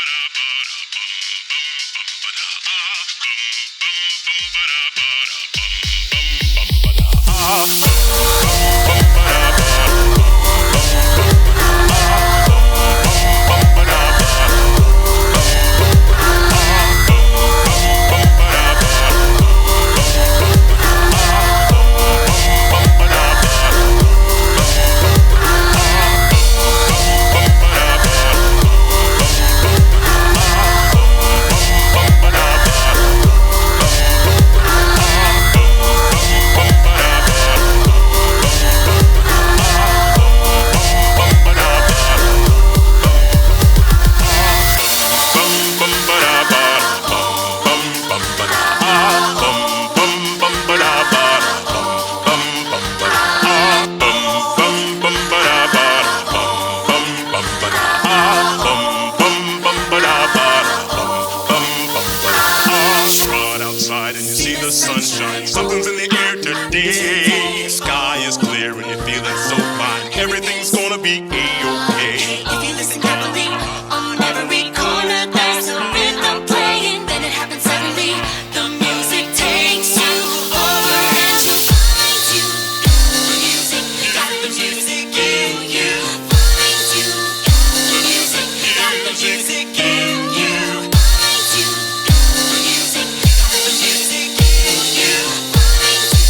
Sunshine, something's in the air today. Sky is clear and you're feeling so fine. Everything's gonna be A-okay. If you listen carefully, on every corner there's a rhythm playing. Then it happens suddenly. The music takes you over and you find you got the music in you. Find you got the music, got the music in you. Find you got the music, got the music in you. Find you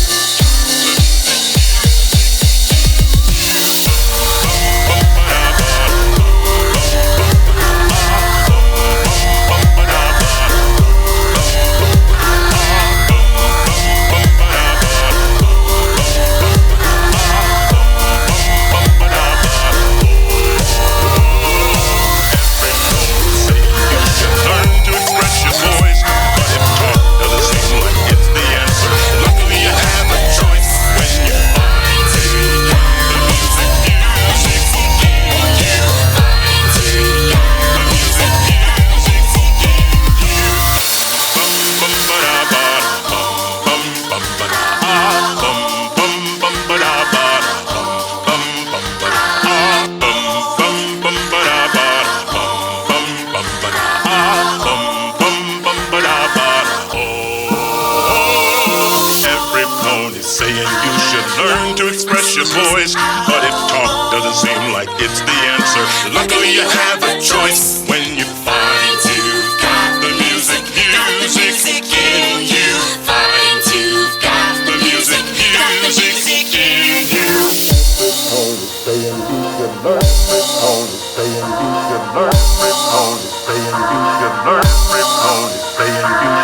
saying you should learn to express your voice, but if talk doesn't seem like it's the answer, luckily you have a choice when you find you've got the music in you. Find you've got the music in you. Saying you should learn, saying you should learn, saying you should learn, saying you